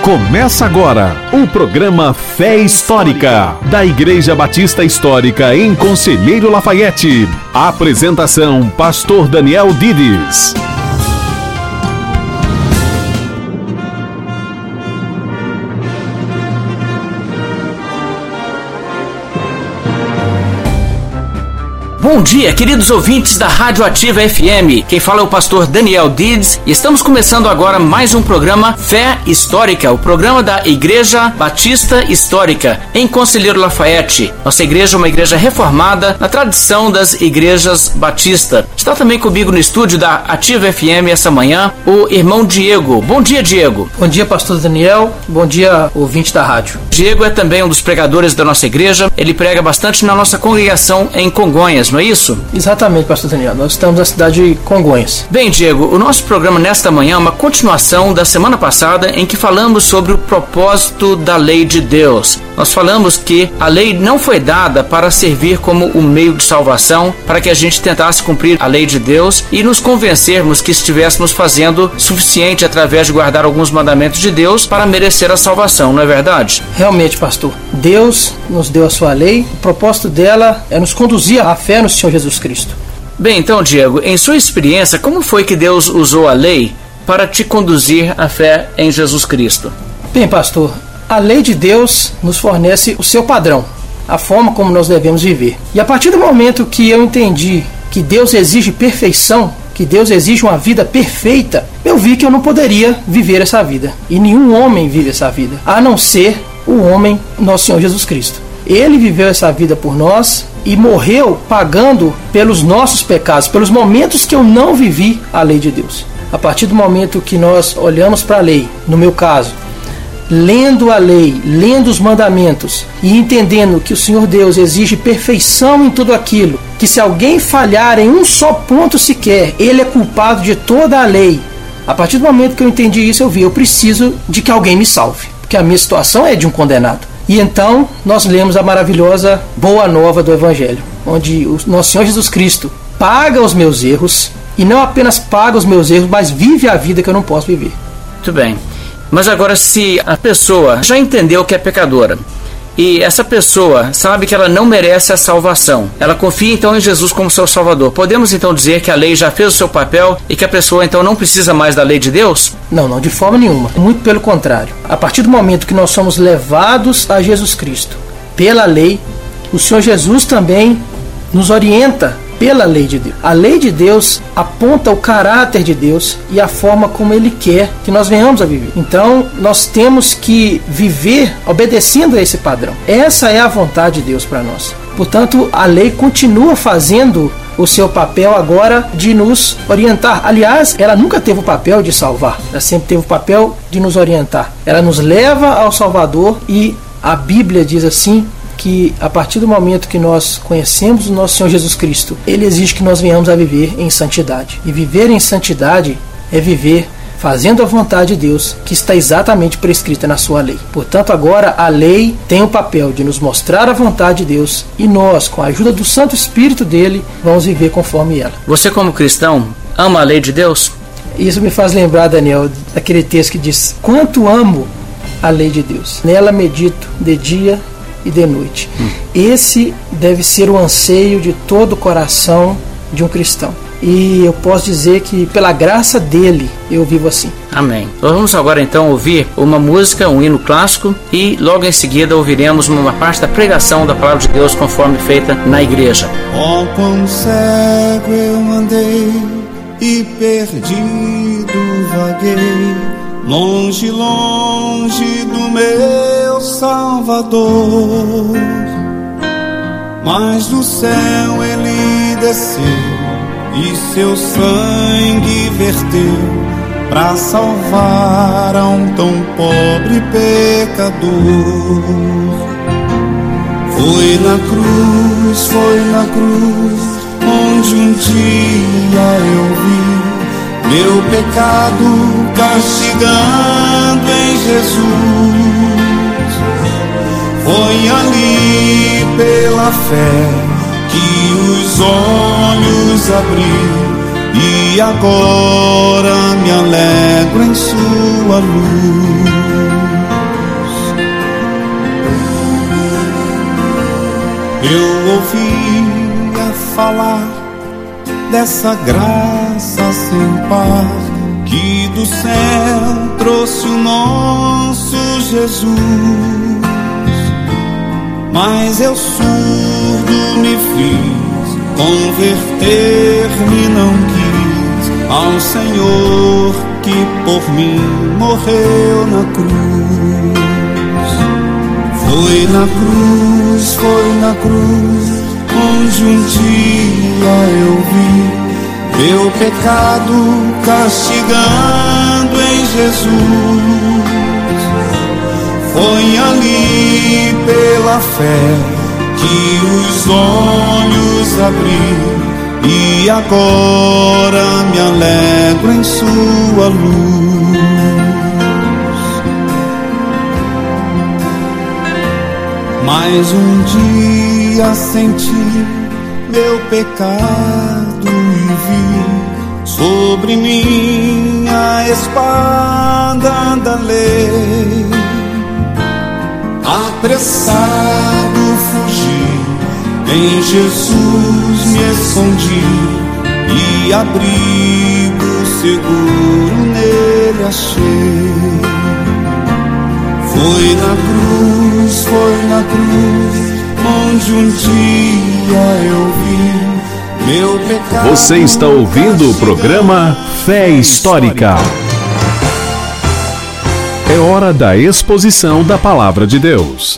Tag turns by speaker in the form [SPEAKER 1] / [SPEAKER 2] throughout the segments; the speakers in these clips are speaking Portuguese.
[SPEAKER 1] Começa agora o programa Fé Histórica, da Igreja Batista Histórica em Conselheiro Lafaiete. Apresentação, Pastor Daniel Dides.
[SPEAKER 2] Bom dia, queridos ouvintes da Rádio Ativa FM. Quem fala é o pastor Daniel Dides e estamos começando agora mais um programa Fé Histórica, o programa da Igreja Batista Histórica em Conselheiro Lafaiete. Nossa igreja é uma igreja reformada na tradição das igrejas batista. Está também comigo no estúdio da Ativa FM essa manhã o irmão Diego. Bom dia, Diego.
[SPEAKER 3] Bom dia, pastor Daniel. Bom dia, ouvinte da rádio.
[SPEAKER 2] Diego é também um dos pregadores da nossa igreja. Ele prega bastante na nossa congregação em Congonhas, não é isso?
[SPEAKER 3] Exatamente, pastor Daniel. Nós estamos na cidade de Congonhas.
[SPEAKER 2] Bem, Diego, o nosso programa nesta manhã é uma continuação da semana passada em que falamos sobre o propósito da lei de Deus. Nós falamos que a lei não foi dada para servir como um meio de salvação, para que a gente tentasse cumprir a lei de Deus e nos convencermos que estivéssemos fazendo suficiente através de guardar alguns mandamentos de Deus para merecer a salvação, não é verdade?
[SPEAKER 3] Realmente, pastor. Deus nos deu a sua lei. O propósito dela é nos conduzir à fé no Senhor Jesus Cristo.
[SPEAKER 2] Bem, então, Diego, em sua experiência, como foi que Deus usou a lei para te conduzir à fé em Jesus Cristo?
[SPEAKER 3] Bem, pastor, a lei de Deus nos fornece o seu padrão, a forma como nós devemos viver. E a partir do momento que eu entendi que Deus exige perfeição, que Deus exige uma vida perfeita, eu vi que eu não poderia viver essa vida. E nenhum homem vive essa vida, a não ser o homem, nosso Senhor Jesus Cristo. Ele viveu essa vida por nós e morreu pagando pelos nossos pecados, pelos momentos que eu não vivi a lei de Deus. A partir do momento que nós olhamos para a lei, no meu caso, lendo a lei, lendo os mandamentos e entendendo que o Senhor Deus exige perfeição em tudo aquilo, que se alguém falhar em um só ponto sequer, ele é culpado de toda a lei. A partir do momento que eu entendi isso, eu preciso de que alguém me salve, porque a minha situação é de um condenado. E então nós lemos a maravilhosa Boa Nova do Evangelho, onde o nosso Senhor Jesus Cristo paga os meus erros, e não apenas paga os meus erros, mas vive a vida que eu não posso viver.
[SPEAKER 2] Muito bem. Mas agora, se a pessoa já entendeu que é pecadora, e essa pessoa sabe que ela não merece a salvação, ela confia então em Jesus como seu Salvador, podemos então dizer que a lei já fez o seu papel e que a pessoa então não precisa mais da lei de Deus?
[SPEAKER 3] Não, de forma nenhuma. Muito pelo contrário. A partir do momento que nós somos levados a Jesus Cristo pela lei, o Senhor Jesus também nos orienta pela lei de Deus. A lei de Deus aponta o caráter de Deus e a forma como Ele quer que nós venhamos a viver. Então, nós temos que viver obedecendo a esse padrão. Essa é a vontade de Deus para nós. Portanto, a lei continua fazendo o seu papel agora de nos orientar. Aliás, ela nunca teve o papel de salvar. Ela sempre teve o papel de nos orientar. Ela nos leva ao Salvador e a Bíblia diz assim, que a partir do momento que nós conhecemos o nosso Senhor Jesus Cristo, Ele exige que nós venhamos a viver em santidade. E viver em santidade é viver fazendo a vontade de Deus, que está exatamente prescrita na sua lei. Portanto, agora a lei tem o papel de nos mostrar a vontade de Deus e nós, com a ajuda do Santo Espírito dele, vamos viver conforme ela.
[SPEAKER 2] Você, como cristão, ama a lei de Deus?
[SPEAKER 3] Isso me faz lembrar, Daniel, daquele texto que diz: quanto amo a lei de Deus, nela medito de dia e de noite. Esse deve ser o anseio de todo o coração de um cristão. E eu posso dizer que pela graça dele eu vivo assim.
[SPEAKER 2] Amém. Nós vamos agora então ouvir uma música, um hino clássico, e logo em seguida ouviremos uma parte da pregação da palavra de Deus conforme feita na igreja.
[SPEAKER 4] Oh, quão cego eu andei e perdido vaguei, longe, longe do meu Salvador, mas do céu ele desceu e seu sangue verteu para salvar a um tão pobre pecador. Foi na cruz, onde um dia eu vi meu pecado castigando em Jesus. Foi ali pela fé que os olhos abri e agora me alegro em sua luz. Eu ouvia falar dessa graça sem par que do céu trouxe o nosso Jesus, mas eu surdo me fiz, converter-me não quis ao Senhor que por mim morreu na cruz. Foi na cruz, onde um dia eu vi meu pecado castigando em Jesus. Foi ali pela fé que os olhos abri e agora me alegro em sua luz. Mas um dia senti meu pecado e vi sobre mim a espada da lei. Apressado fugi, em Jesus me escondi e abrigo seguro nele achei. Foi na cruz, onde um dia eu vi meu pecado.
[SPEAKER 1] Você está ouvindo o programa Fé Histórica. É hora da exposição da Palavra de Deus.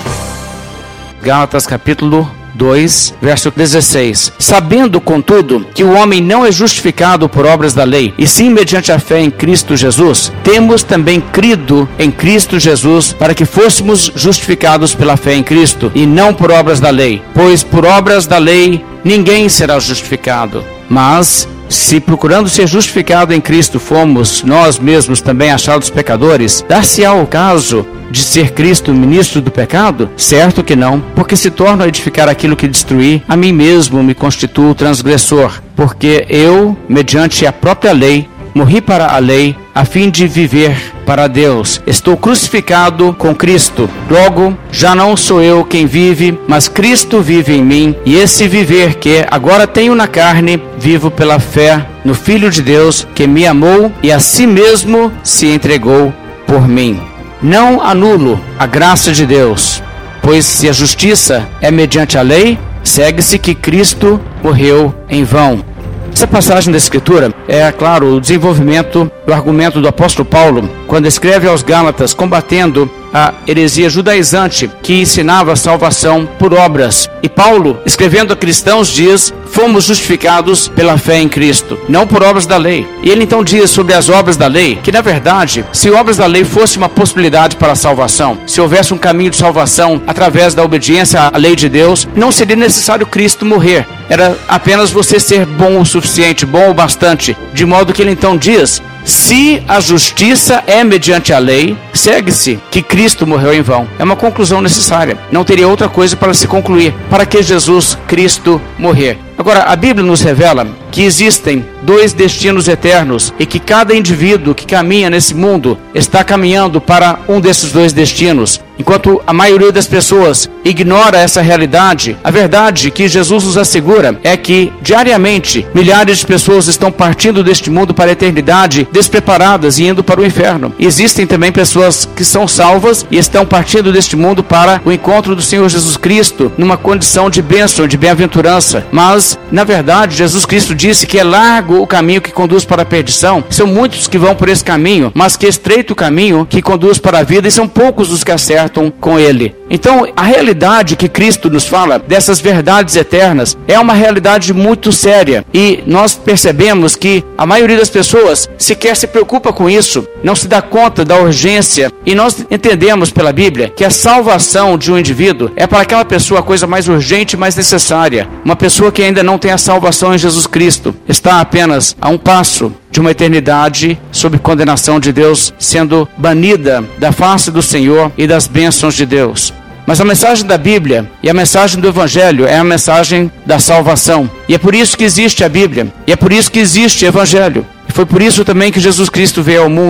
[SPEAKER 2] Gálatas capítulo 2, verso 16. Sabendo, contudo, que o homem não é justificado por obras da lei, e sim mediante a fé em Cristo Jesus, temos também crido em Cristo Jesus, para que fôssemos justificados pela fé em Cristo, e não por obras da lei. Pois por obras da lei ninguém será justificado. Mas, se procurando ser justificado em Cristo fomos nós mesmos também achados pecadores, dar-se-á o caso de ser Cristo ministro do pecado? Certo que não, porque se torno a edificar aquilo que destruí, a mim mesmo me constituo transgressor, porque eu, mediante a própria lei, morri para a lei, a fim de viver para Deus. Estou crucificado com Cristo. Logo, já não sou eu quem vive, mas Cristo vive em mim. E esse viver que agora tenho na carne, vivo pela fé no Filho de Deus, que me amou e a si mesmo se entregou por mim. Não anulo a graça de Deus, pois se a justiça é mediante a lei, segue-se que Cristo morreu em vão. Essa passagem da Escritura é, claro, o desenvolvimento do argumento do apóstolo Paulo, quando escreve aos Gálatas, combatendo a heresia judaizante que ensinava a salvação por obras. E Paulo, escrevendo a cristãos, diz: fomos justificados pela fé em Cristo, não por obras da lei. E ele então diz sobre as obras da lei, que na verdade, se obras da lei fosse uma possibilidade para a salvação, se houvesse um caminho de salvação através da obediência à lei de Deus, não seria necessário Cristo morrer. Era apenas você ser bom o suficiente, bom o bastante. De modo que ele então diz: se a justiça é mediante a lei, segue-se que Cristo morreu em vão. É uma conclusão necessária. Não teria outra coisa para se concluir. Para que Jesus Cristo morrer? Agora, a Bíblia nos revela que existem dois destinos eternos e que cada indivíduo que caminha nesse mundo está caminhando para um desses dois destinos. Enquanto a maioria das pessoas ignora essa realidade, a verdade que Jesus nos assegura é que diariamente milhares de pessoas estão partindo deste mundo para a eternidade despreparadas e indo para o inferno. E existem também pessoas que são salvas e estão partindo deste mundo para o encontro do Senhor Jesus Cristo numa condição de bênção, de bem-aventurança. Mas, na verdade, Jesus Cristo disse que é largo o caminho que conduz para a perdição. São muitos que vão por esse caminho, mas que é estreito o caminho que conduz para a vida, e são poucos os que acertam com ele. Então, a realidade que Cristo nos fala, dessas verdades eternas, é uma realidade muito séria. E nós percebemos que a maioria das pessoas sequer se preocupa com isso, não se dá conta da urgência. E nós entendemos pela Bíblia que a salvação de um indivíduo é para aquela pessoa a coisa mais urgente e mais necessária. Uma pessoa que ainda não tem a salvação em Jesus Cristo está apenas a um passo de uma eternidade sob condenação de Deus, sendo banida da face do Senhor e das bênçãos de Deus. Mas a mensagem da Bíblia e a mensagem do Evangelho é a mensagem da salvação. E é por isso que existe a Bíblia. E é por isso que existe o Evangelho. E foi por isso também que Jesus Cristo veio ao mundo.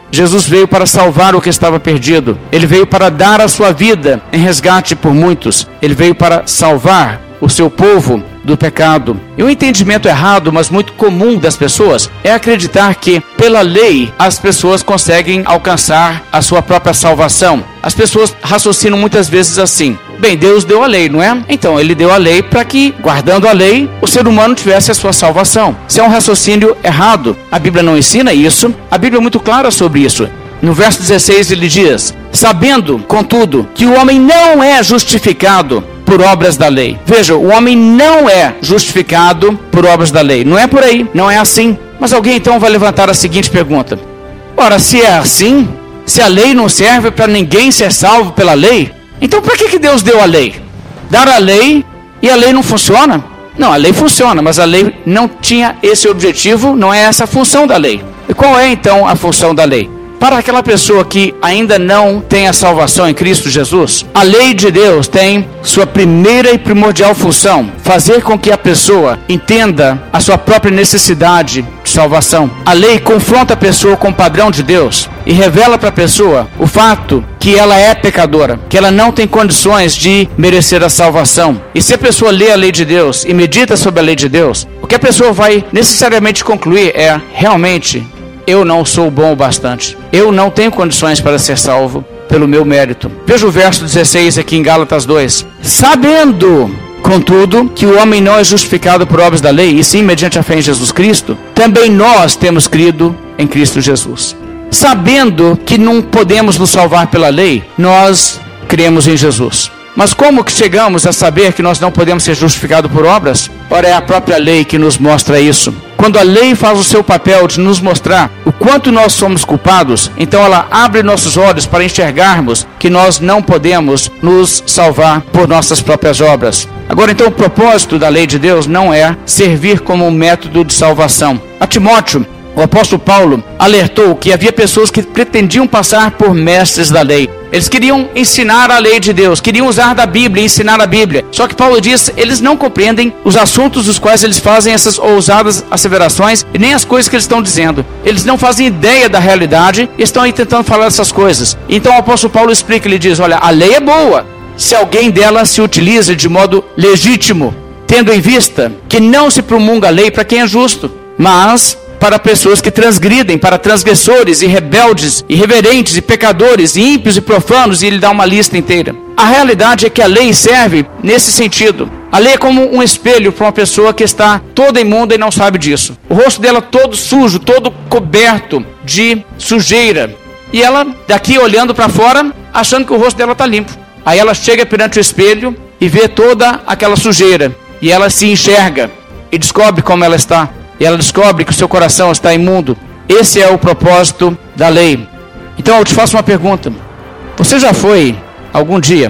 [SPEAKER 2] Jesus veio para salvar o que estava perdido. Ele veio para dar a sua vida em resgate por muitos. Ele veio para salvar o seu povo do pecado. E o entendimento errado, mas muito comum das pessoas, é acreditar que pela lei as pessoas conseguem alcançar a sua própria salvação. As pessoas raciocinam muitas vezes assim: bem, Deus deu a lei, não é? Então ele deu a lei para que, guardando a lei, o ser humano tivesse a sua salvação. Isso é um raciocínio errado. A Bíblia não ensina isso. A Bíblia é muito clara sobre isso. No verso 16 ele diz: sabendo, contudo, que o homem não é justificado por obras da lei. Veja, o homem não é justificado por obras da lei. Não é por aí, não é assim. Mas alguém então vai levantar a seguinte pergunta: ora, se é assim, se a lei não serve para ninguém ser salvo pela lei, então para que Deus deu a lei? Dar a lei e a lei não funciona? Não, a lei funciona, mas a lei não tinha esse objetivo, não é essa a função da lei. E qual é então a função da lei? Para aquela pessoa que ainda não tem a salvação em Cristo Jesus, a lei de Deus tem sua primeira e primordial função: fazer com que a pessoa entenda a sua própria necessidade de salvação. A lei confronta a pessoa com o padrão de Deus e revela para a pessoa o fato que ela é pecadora, que ela não tem condições de merecer a salvação. E se a pessoa lê a lei de Deus e medita sobre a lei de Deus, o que a pessoa vai necessariamente concluir é: realmente, eu não sou bom o bastante. Eu não tenho condições para ser salvo pelo meu mérito. Veja o verso 16 aqui em Gálatas 2. Sabendo, contudo, que o homem não é justificado por obras da lei, e sim mediante a fé em Jesus Cristo, também nós temos crido em Cristo Jesus. Sabendo que não podemos nos salvar pela lei, nós cremos em Jesus. Mas como que chegamos a saber que nós não podemos ser justificados por obras? Ora, é a própria lei que nos mostra isso. Quando a lei faz o seu papel de nos mostrar o quanto nós somos culpados, então ela abre nossos olhos para enxergarmos que nós não podemos nos salvar por nossas próprias obras. Agora, então, o propósito da lei de Deus não é servir como um método de salvação. A Timóteo, o apóstolo Paulo alertou que havia pessoas que pretendiam passar por mestres da lei. Eles queriam ensinar a lei de Deus, queriam usar da Bíblia e ensinar a Bíblia. Só que Paulo diz, eles não compreendem os assuntos dos quais eles fazem essas ousadas asseverações e nem as coisas que eles estão dizendo. Eles não fazem ideia da realidade e estão aí tentando falar essas coisas. Então o apóstolo Paulo explica, ele diz: olha, a lei é boa se alguém dela se utiliza de modo legítimo, tendo em vista que não se promulga a lei para quem é justo, mas para pessoas que transgridem, para transgressores e rebeldes, irreverentes e pecadores, e ímpios e profanos, e ele dá uma lista inteira. A realidade é que a lei serve nesse sentido. A lei é como um espelho para uma pessoa que está toda imunda e não sabe disso. O rosto dela todo sujo, todo coberto de sujeira. E ela daqui olhando para fora, achando que o rosto dela está limpo. Aí ela chega perante o espelho e vê toda aquela sujeira. E ela se enxerga e descobre como ela está. E ela descobre que o seu coração está imundo. Esse é o propósito da lei. Então eu te faço uma pergunta: você já foi algum dia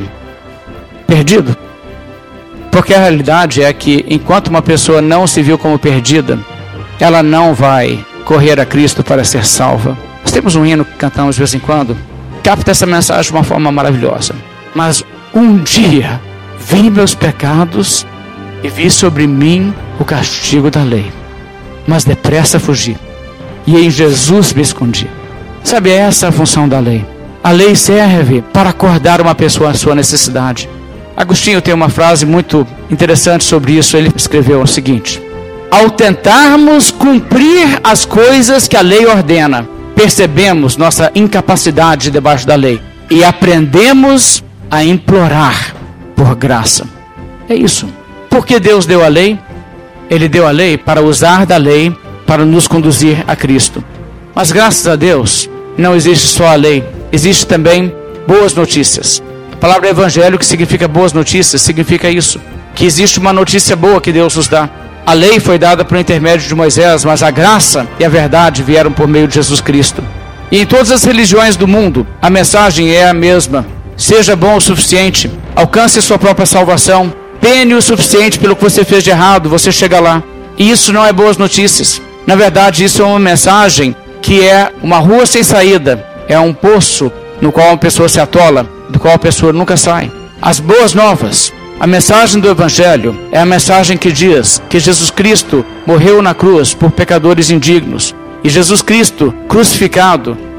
[SPEAKER 2] perdido? Porque a realidade é que enquanto uma pessoa não se viu como perdida, ela não vai correr a Cristo para ser salva. Nós temos um hino que cantamos de vez em quando, capta essa mensagem de uma forma maravilhosa. Mas um dia vi meus pecados e vi sobre mim o castigo da lei, mas depressa fugi, e em Jesus me escondi. Sabe, essa é a função da lei. A lei serve para acordar uma pessoa à sua necessidade. Agostinho tem uma frase muito interessante sobre isso. Ele escreveu o seguinte: ao tentarmos cumprir as coisas que a lei ordena, percebemos nossa incapacidade debaixo da lei e aprendemos a implorar por graça. É isso. Por que Deus deu a lei? Ele deu a lei para usar da lei para nos conduzir a Cristo. Mas graças a Deus, não existe só a lei, existe também boas notícias. A palavra evangelho, que significa boas notícias, significa isso, que existe uma notícia boa que Deus nos dá. A lei foi dada por intermédio de Moisés, mas a graça e a verdade vieram por meio de Jesus Cristo. E em todas as religiões do mundo, a mensagem é a mesma: seja bom o suficiente, alcance sua própria salvação, pene o suficiente pelo que você fez de errado, você chega lá. E isso não é boas notícias. Na verdade, isso é uma mensagem que é uma rua sem saída, é um poço no qual uma pessoa se atola, do qual a pessoa nunca sai. As boas novas, a mensagem do Evangelho, é a mensagem que diz que Jesus Cristo morreu na cruz por pecadores indignos. E Jesus Cristo, crucificado,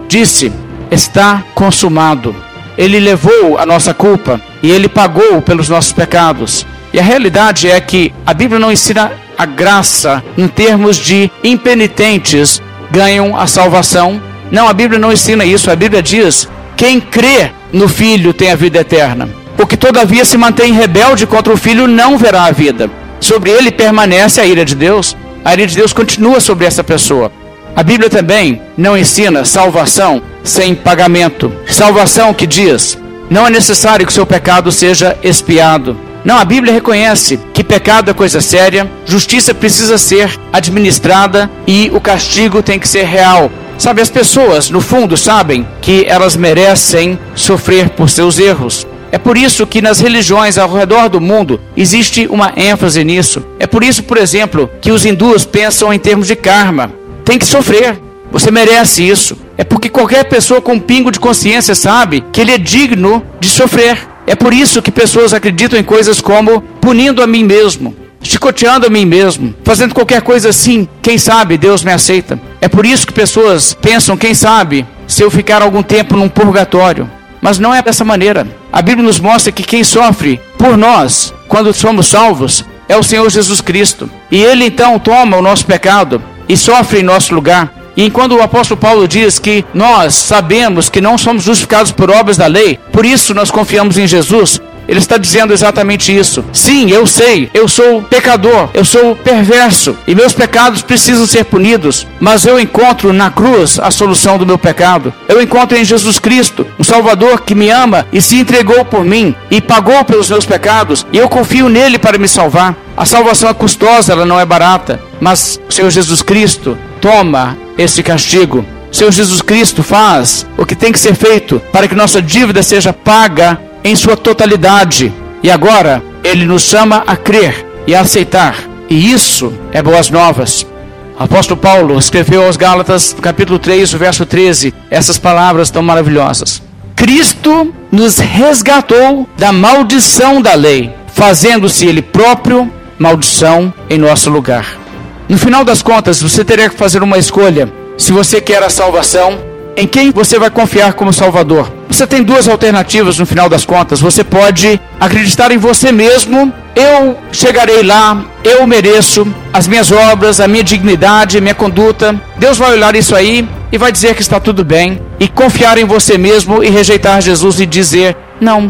[SPEAKER 2] disse: está consumado. Ele levou a nossa culpa e Ele pagou pelos nossos pecados. E a realidade é que a Bíblia não ensina a graça em termos de impenitentes ganham a salvação. Não, a Bíblia não ensina isso. A Bíblia diz: quem crê no Filho tem a vida eterna. O que todavia se mantém rebelde contra o Filho não verá a vida. Sobre ele permanece a ira de Deus. A ira de Deus continua sobre essa pessoa. A Bíblia também não ensina salvação sem pagamento. Salvação que diz: não é necessário que o seu pecado seja expiado. Não, a Bíblia reconhece que pecado é coisa séria, justiça precisa ser administrada e o castigo tem que ser real. Sabe, as pessoas, no fundo, sabem que elas merecem sofrer por seus erros. É por isso que nas religiões ao redor do mundo existe uma ênfase nisso. É por isso, por exemplo, que os hindus pensam em termos de karma. Tem que sofrer, você merece isso. É porque qualquer pessoa com um pingo de consciência sabe que ele é digno de sofrer. É por isso que pessoas acreditam em coisas como punindo a mim mesmo, chicoteando a mim mesmo, fazendo qualquer coisa assim. Quem sabe Deus me aceita. É por isso que pessoas pensam: quem sabe se eu ficar algum tempo num purgatório. Mas não é dessa maneira. A Bíblia nos mostra que quem sofre por nós, quando somos salvos, é o Senhor Jesus Cristo. E Ele então toma o nosso pecado e sofre em nosso lugar. E enquanto o apóstolo Paulo diz que nós sabemos que não somos justificados por obras da lei, por isso nós confiamos em Jesus, ele está dizendo exatamente isso. Sim, eu sei, eu sou pecador, eu sou perverso e meus pecados precisam ser punidos, mas eu encontro na cruz a solução do meu pecado. Eu encontro em Jesus Cristo um Salvador que me ama e se entregou por mim e pagou pelos meus pecados, e eu confio nele para me salvar. A salvação é custosa, ela não é barata, mas o Senhor Jesus Cristo toma esse castigo. O Senhor Jesus Cristo faz o que tem que ser feito para que nossa dívida seja paga em sua totalidade. E agora Ele nos chama a crer e a aceitar. E isso é boas novas. O apóstolo Paulo escreveu aos Gálatas, capítulo 3, verso 13, essas palavras tão maravilhosas: Cristo nos resgatou da maldição da lei, fazendo-se Ele próprio maldição em nosso lugar. No final das contas, você teria que fazer uma escolha. Se você quer a salvação, em quem você vai confiar como Salvador? Você tem duas alternativas no final das contas. Você pode acreditar em você mesmo: eu chegarei lá, eu mereço, as minhas obras, a minha dignidade, a minha conduta. Deus vai olhar isso aí e vai dizer que está tudo bem. E confiar em você mesmo e rejeitar Jesus e dizer: não,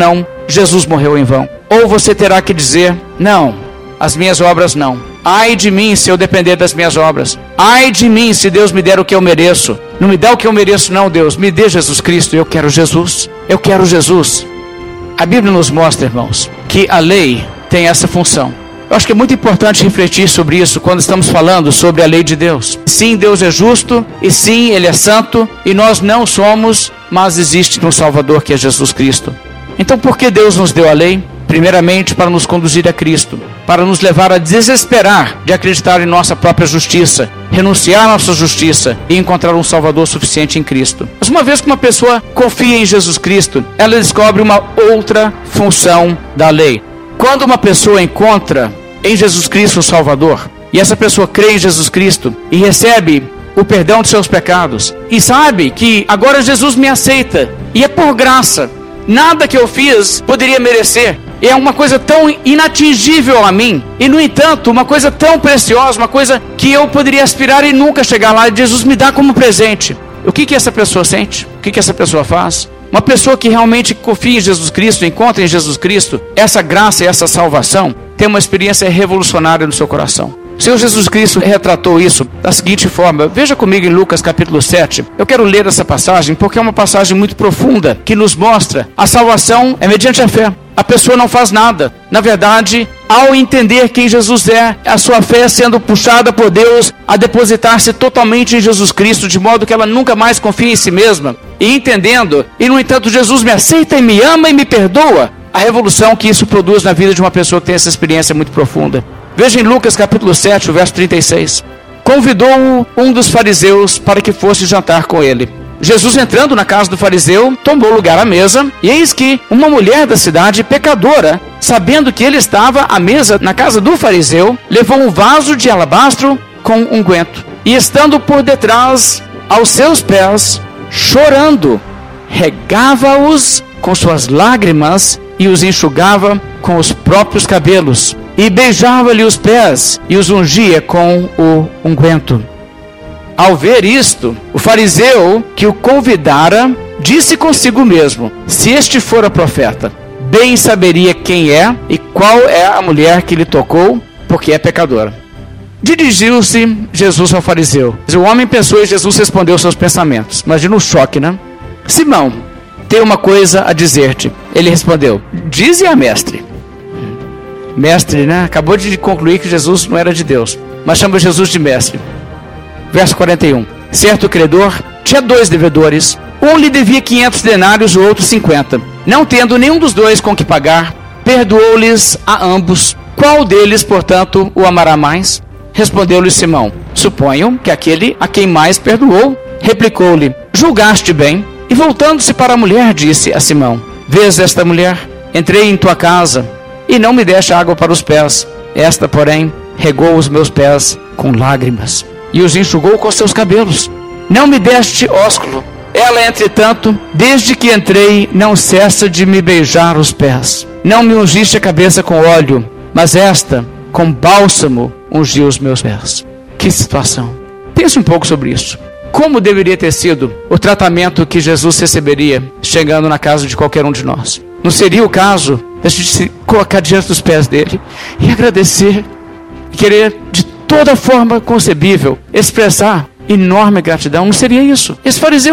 [SPEAKER 2] Jesus morreu em vão. Ou você terá que dizer: não, as minhas obras não. Ai de mim se eu depender das minhas obras. Ai de mim se Deus me der o que eu mereço. Não me dá o que eu mereço não, Deus. Me dê Jesus Cristo. Eu quero Jesus. Eu quero Jesus. A Bíblia nos mostra, irmãos, que a lei tem essa função. Eu acho que é muito importante refletir sobre isso quando estamos falando sobre a lei de Deus. Sim, Deus é justo. E sim, Ele é santo. E nós não somos, mas existe um Salvador que é Jesus Cristo. Então por que Deus nos deu a lei? Primeiramente, para nos conduzir a Cristo, para nos levar a desesperar de acreditar em nossa própria justiça, renunciar à nossa justiça e encontrar um Salvador suficiente em Cristo. Mas uma vez que uma pessoa confia em Jesus Cristo, ela descobre uma outra função da lei. Quando uma pessoa encontra em Jesus Cristo o Salvador, e essa pessoa crê em Jesus Cristo e recebe o perdão de seus pecados, e sabe que agora Jesus me aceita, e é por graça, nada que eu fiz poderia merecer. É uma coisa tão inatingível a mim. E no entanto, uma coisa tão preciosa, uma coisa que eu poderia aspirar e nunca chegar lá. E Jesus me dá como presente. O que essa pessoa sente? O que essa pessoa faz? Uma pessoa que realmente confia em Jesus Cristo, encontra em Jesus Cristo essa graça e essa salvação, tem uma experiência revolucionária no seu coração. O Senhor Jesus Cristo retratou isso da seguinte forma. Veja comigo em Lucas capítulo 7. Eu quero ler essa passagem porque é uma passagem muito profunda que nos mostra a salvação é mediante a fé. A pessoa não faz nada. Na verdade, ao entender quem Jesus é, a sua fé sendo puxada por Deus a depositar-se totalmente em Jesus Cristo, de modo que ela nunca mais confia em si mesma. E entendendo, e no entanto Jesus me aceita e me ama e me perdoa. A revolução que isso produz na vida de uma pessoa que tem essa experiência muito profunda. Veja em Lucas capítulo 7, o verso 36. Convidou-o um dos fariseus para que fosse jantar com ele. Jesus, entrando na casa do fariseu, tomou lugar à mesa, e eis que uma mulher da cidade, pecadora, sabendo que ele estava à mesa na casa do fariseu, levou um vaso de alabastro com unguento, e estando por detrás aos seus pés, chorando, regava-os com suas lágrimas e os enxugava com os próprios cabelos, e beijava-lhe os pés e os ungia com o unguento. Ao ver isto, o fariseu que o convidara disse consigo mesmo: se este fora profeta, bem saberia quem é e qual é a mulher que lhe tocou, porque é pecadora. Dirigiu-se Jesus ao fariseu. O homem pensou e Jesus respondeu seus pensamentos. Imagina o choque, né? Simão, tenho uma coisa a dizer-te. Ele respondeu: dize-a, mestre. Mestre, né? Acabou de concluir que Jesus não era de Deus, mas chama Jesus de mestre. Verso 41. Certo credor tinha 2 devedores. Um lhe devia 500 denários, o outro 50. Não tendo nenhum dos dois com que pagar, perdoou-lhes a ambos. Qual deles, portanto, o amará mais? Respondeu-lhe Simão: suponho que aquele a quem mais perdoou. Replicou-lhe: julgaste bem. E voltando-se para a mulher, disse a Simão: vês esta mulher? Entrei em tua casa e não me deste água para os pés. Esta, porém, regou os meus pés com lágrimas e os enxugou com seus cabelos. Não me deste ósculo. Ela, entretanto, desde que entrei, não cessa de me beijar os pés. Não me ungiste a cabeça com óleo, mas esta, com bálsamo, ungiu os meus pés. Que situação! Pense um pouco sobre isso. Como deveria ter sido o tratamento que Jesus receberia chegando na casa de qualquer um de nós? Não seria o caso de a gente se colocar diante dos pés dele e agradecer, e querer de toda forma concebível expressar enorme gratidão? Não seria isso? Esse fariseu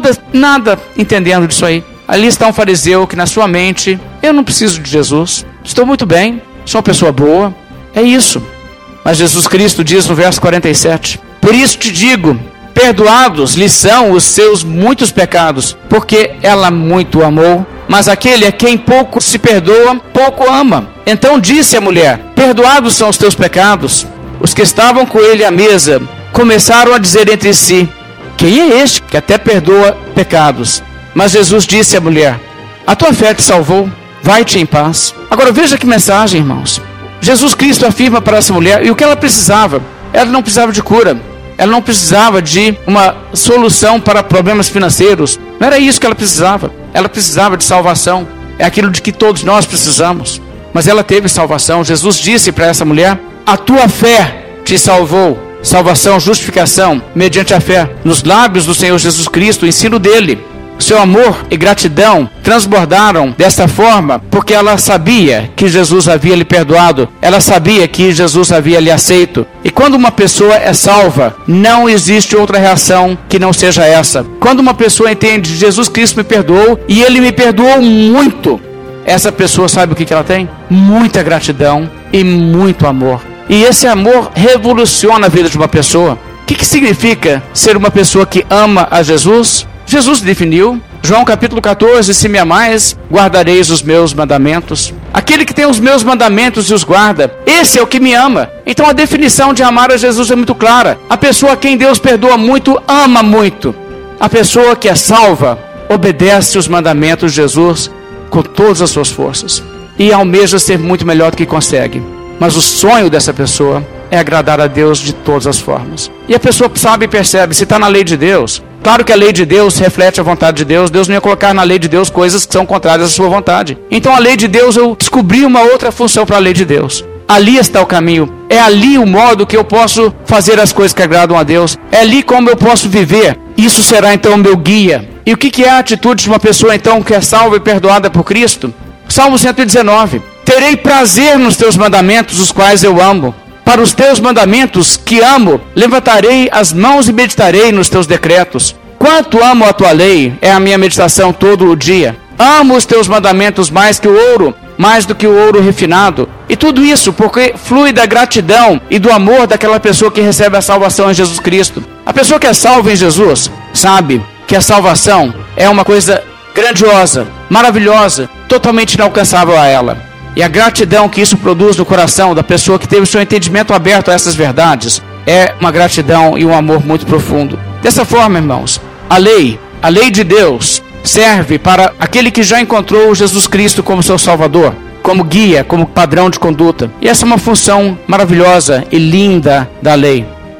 [SPEAKER 2] nada entendendo disso aí. Ali está um fariseu que na sua mente: eu não preciso de Jesus, estou muito bem, sou uma pessoa boa. É isso. Mas Jesus Cristo diz no verso 47: por isso te digo, perdoados lhe são os seus muitos pecados, porque ela muito amou. Mas aquele a quem pouco se perdoa, pouco ama. Então disse a mulher: perdoados são os teus pecados. Os que estavam com ele à mesa começaram a dizer entre si: quem é este que até perdoa pecados? Mas Jesus disse à mulher: a tua fé te salvou, vai-te em paz. Agora veja que mensagem, irmãos. Jesus Cristo afirma para essa mulher, e o que ela precisava? Ela não precisava de cura, ela não precisava de uma solução para problemas financeiros, não era isso que ela precisava de salvação, é aquilo de que todos nós precisamos, mas ela teve salvação. Jesus disse para essa mulher: a tua fé te salvou. Salvação, justificação, mediante a fé nos lábios do Senhor Jesus Cristo, o ensino dele. Seu amor e gratidão transbordaram desta forma, porque ela sabia que Jesus havia lhe perdoado, ela sabia que Jesus havia lhe aceito. E quando uma pessoa é salva, não existe outra reação que não seja essa. Quando uma pessoa entende: Jesus Cristo me perdoou e ele me perdoou muito, essa pessoa sabe o que ela tem? Muita gratidão e muito amor. E esse amor revoluciona a vida de uma pessoa. O que significa ser uma pessoa que ama a Jesus? Jesus definiu, João capítulo 14: se me amais, guardareis os meus mandamentos. Aquele que tem os meus mandamentos e os guarda, esse é o que me ama. Então a definição de amar a Jesus é muito clara. A pessoa a quem Deus perdoa muito, ama muito. A pessoa que é salva, obedece os mandamentos de Jesus com todas as suas forças e almeja ser muito melhor do que consegue. Mas o sonho dessa pessoa é agradar a Deus de todas as formas. E a pessoa sabe e percebe, se está na lei de Deus. Claro que a lei de Deus reflete a vontade de Deus. Deus não ia colocar na lei de Deus coisas que são contrárias à sua vontade. Então a lei de Deus, eu descobri uma outra função para a lei de Deus. Ali está o caminho. É ali o modo que eu posso fazer as coisas que agradam a Deus. É ali como eu posso viver. Isso será então o meu guia. E o que é a atitude de uma pessoa então que é salva e perdoada por Cristo? Salmo 119. Terei prazer nos teus mandamentos, os quais eu amo. Para os teus mandamentos que amo, levantarei as mãos e meditarei nos teus decretos. Quanto amo a tua lei, é a minha meditação todo o dia. Amo os teus mandamentos mais que o ouro, mais do que o ouro refinado. E tudo isso porque flui da gratidão e do amor daquela pessoa que recebe a salvação em Jesus Cristo. A pessoa que é salva em Jesus sabe que a salvação é uma coisa grandiosa, maravilhosa, totalmente inalcançável a ela. E a gratidão que isso produz no coração da pessoa que teve o seu entendimento aberto a essas verdades é uma gratidão e um amor muito profundo. Dessa forma, irmãos, a lei de Deus serve para aquele que já encontrou Jesus Cristo como seu Salvador, como guia, como padrão de conduta. E essa é uma função maravilhosa e linda da lei.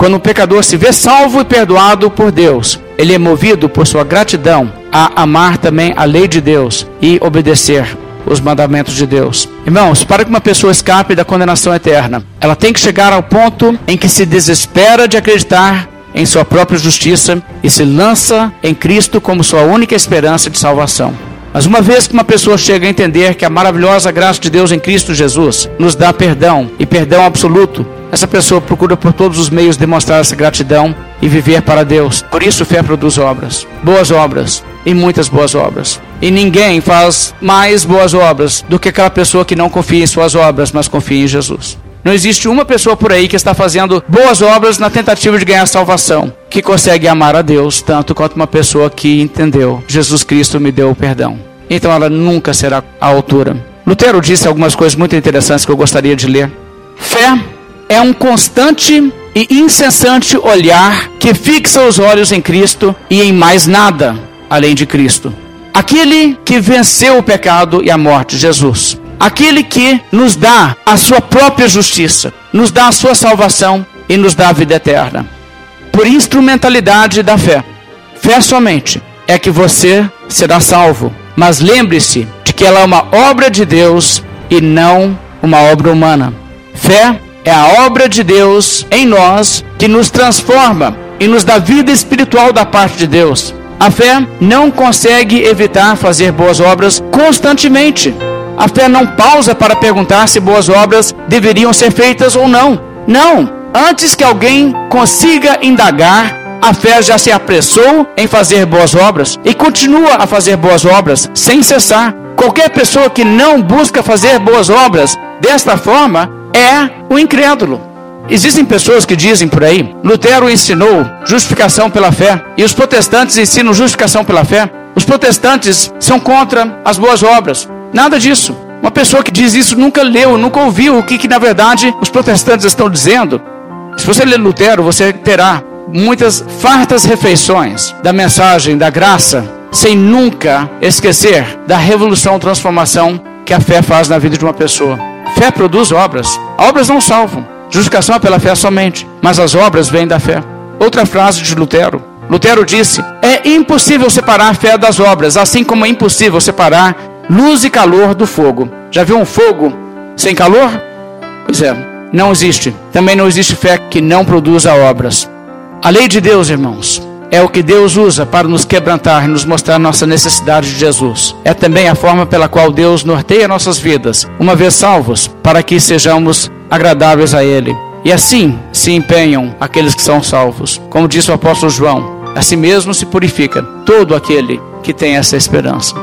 [SPEAKER 2] Quando um pecador se vê salvo e perdoado por Deus, ele é movido por sua gratidão a amar também a lei de Deus e obedecer os mandamentos de Deus. Irmãos, para que uma pessoa escape da condenação eterna, ela tem que chegar ao ponto em que se desespera de acreditar em sua própria justiça e se lança em Cristo como sua única esperança de salvação. Mas uma vez que uma pessoa chega a entender que a maravilhosa graça de Deus em Cristo Jesus nos dá perdão, e perdão absoluto, essa pessoa procura por todos os meios demonstrar essa gratidão e viver para Deus. Por isso, fé produz obras, boas obras e muitas boas obras. E ninguém faz mais boas obras do que aquela pessoa que não confia em suas obras, mas confia em Jesus. Não existe uma pessoa por aí que está fazendo boas obras na tentativa de ganhar salvação, que consegue amar a Deus tanto quanto uma pessoa que entendeu: Jesus Cristo me deu o perdão. Então ela nunca será à altura. Lutero disse algumas coisas muito interessantes que eu gostaria de ler. Fé é um constante e incessante olhar que fixa os olhos em Cristo e em mais nada além de Cristo. Aquele que venceu o pecado e a morte, Jesus. Aquele que nos dá a sua própria justiça, nos dá a sua salvação e nos dá a vida eterna. Por instrumentalidade da fé. Fé somente é que você será salvo. Mas lembre-se de que ela é uma obra de Deus e não uma obra humana. Fé é a obra de Deus em nós que nos transforma e nos dá vida espiritual da parte de Deus. A fé não consegue evitar fazer boas obras constantemente. A fé não pausa para perguntar se boas obras deveriam ser feitas ou não. Não! Antes que alguém consiga indagar, a fé já se apressou em fazer boas obras e continua a fazer boas obras sem cessar. Qualquer pessoa que não busca fazer boas obras desta forma é um incrédulo. Existem pessoas que dizem por aí: Lutero ensinou justificação pela fé e os protestantes ensinam justificação pela fé. Os protestantes são contra as boas obras. Nada disso. Uma pessoa que diz isso nunca leu, nunca ouviu o que na verdade os protestantes estão dizendo. Se você ler Lutero, você terá muitas fartas refeições da mensagem da graça, sem nunca esquecer da revolução, transformação que a fé faz na vida de uma pessoa. Fé produz obras. Obras não salvam. Justificação é pela fé somente, mas as obras vêm da fé. Outra frase de Lutero. Lutero disse: é impossível separar a fé das obras, assim como é impossível separar luz e calor do fogo. Já viu um fogo sem calor? Pois é, não existe. Também não existe fé que não produza obras. A lei de Deus, irmãos, é o que Deus usa para nos quebrantar e nos mostrar nossa necessidade de Jesus. É também a forma pela qual Deus norteia nossas vidas, uma vez salvos, para que sejamos agradáveis a Ele. E assim se empenham aqueles que são salvos. Como disse o apóstolo João: assim mesmo se purifica todo aquele que tem essa esperança.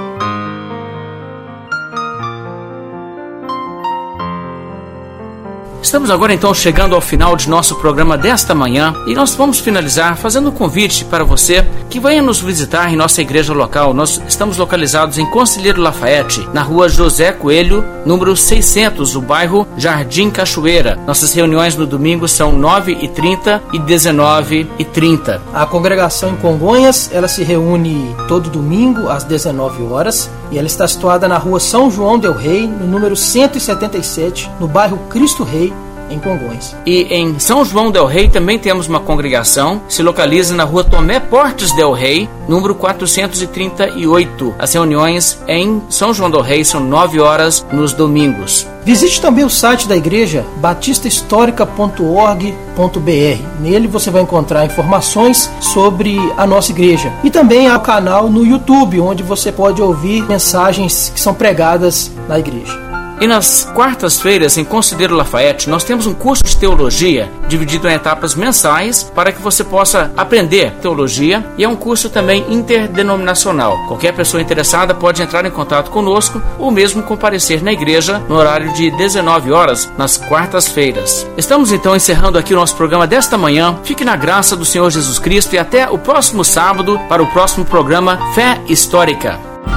[SPEAKER 5] Estamos agora então chegando ao final de nosso programa desta manhã e nós vamos finalizar fazendo um convite para você que venha nos visitar em nossa igreja local. Nós estamos localizados em Conselheiro Lafayette, na rua José Coelho, número 600, o bairro Jardim Cachoeira. Nossas reuniões no domingo são 9h30 e 19h30.
[SPEAKER 3] A congregação em Congonhas, ela se reúne todo domingo às 19 horas e ela está situada na rua São João del Rei, no número 177, no bairro Cristo Rei, em Congonhas.
[SPEAKER 5] E em São João del Rei também temos uma congregação, se localiza na rua Tomé Portes del Rei, número 438. As reuniões em São João del Rei são 9 horas nos domingos.
[SPEAKER 3] Visite também o site da igreja, batistahistorica.org.br. Nele você vai encontrar informações sobre a nossa igreja. E também há o canal no YouTube, onde você pode ouvir mensagens que são pregadas na igreja.
[SPEAKER 5] E nas quartas-feiras, em Conselheiro Lafayette, nós temos um curso de teologia dividido em etapas mensais para que você possa aprender teologia, e é um curso também interdenominacional. Qualquer pessoa interessada pode entrar em contato conosco ou mesmo comparecer na igreja no horário de 19 horas nas quartas-feiras. Estamos então encerrando aqui o nosso programa desta manhã. Fique na graça do Senhor Jesus Cristo e até o próximo sábado para o próximo programa Fé Histórica.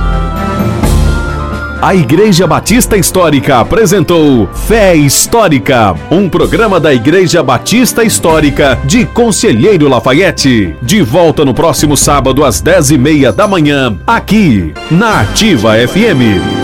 [SPEAKER 1] A Igreja Batista Histórica apresentou Fé Histórica, um programa da Igreja Batista Histórica de Conselheiro Lafayette. De volta no próximo sábado às 10h30 da manhã, aqui na Ativa FM.